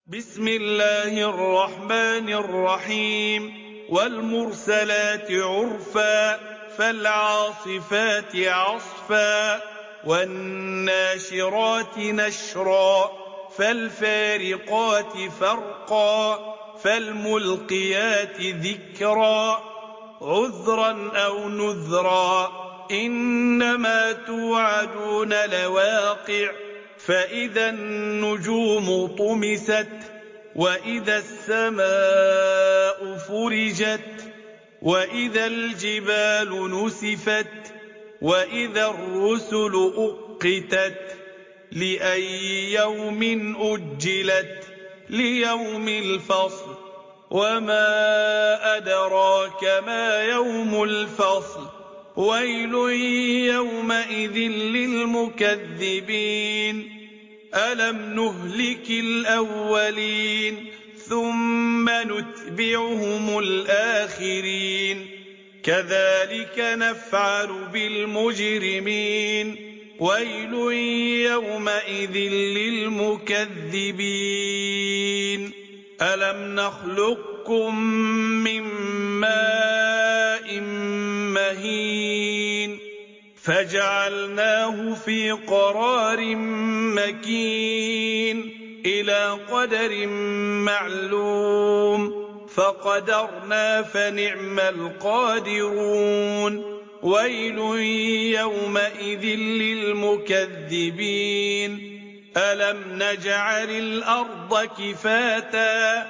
بسم الله الرحمن الرحيم والمرسلات عرفا فالعاصفات عصفا والناشرات نشرا فالفارقات فرقا فالملقيات ذكرا عذرا أو نذرا إنما توعدون لواقع فإذا النجوم طمست وإذا السماء فرجت وإذا الجبال نسفت وإذا الرسل أقتت لأي يوم أجلت ليوم الفصل وما أدراك ما يوم الفصل ويل يومئذ للمكذبين ألم نهلك الأولين ثم نتبعهم الآخرين كذلك نفعل بالمجرمين ويل يومئذ للمكذبين ألم نخلقكم من ماء مهين فجعلناه في قرار مكين إلى قدر معلوم فقدرنا فنعم القادرون ويل يومئذ للمكذبين ألم نجعل الأرض كفاتا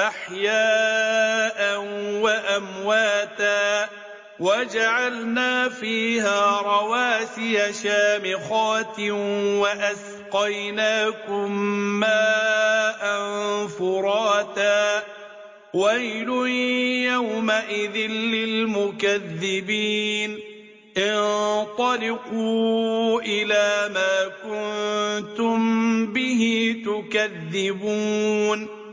أحياء وأمواتا وجعلنا فيها رواسي شامخات وأسقيناكم ماء فراتا ويل يومئذ للمكذبين انطلقوا إلى ما كنتم به تكذبون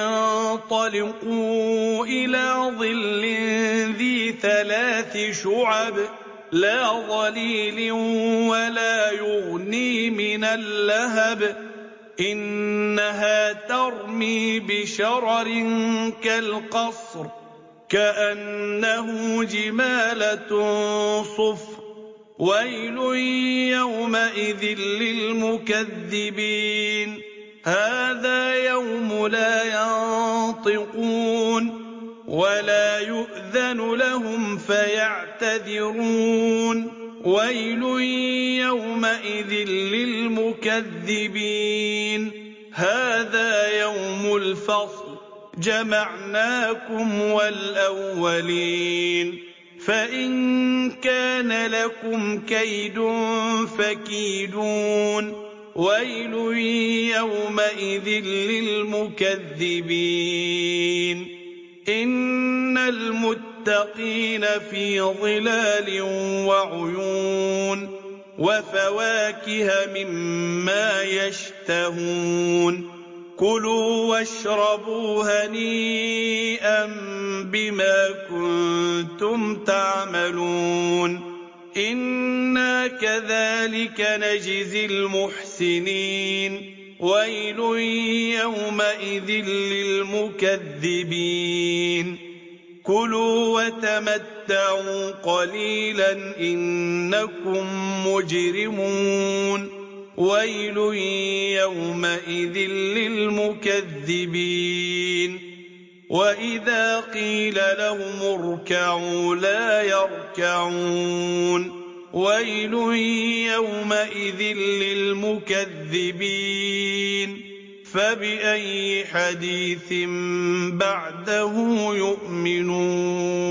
انطلقوا إلى ظل ذي 3 شعب لا ظليل ولا يغني من اللهب إنها ترمي بشرر كالقصر كأنه جمالة صفر ويل يومئذ للمكذبين هذا يوم لا ينطقون ولا يؤذن لهم فيعتذرون ويل يومئذ للمكذبين هذا يوم الفصل جمعناكم والأولين فإن كان لكم كيد فكيدون ويل يومئذ للمكذبين إن المتقين في ظلال وعيون وفواكه مما يشتهون كلوا واشربوا هنيئا بما كنتم تعملون إنا كذلك نجزي المحسنين ويل يومئذ للمكذبين كلوا وتمتعوا قليلا إنكم مجرمون ويل يومئذ للمكذبين وإذا قيل لهم اركعوا لا يركعون ويل يومئذ للمكذبين فبأي حديث بعده يؤمنون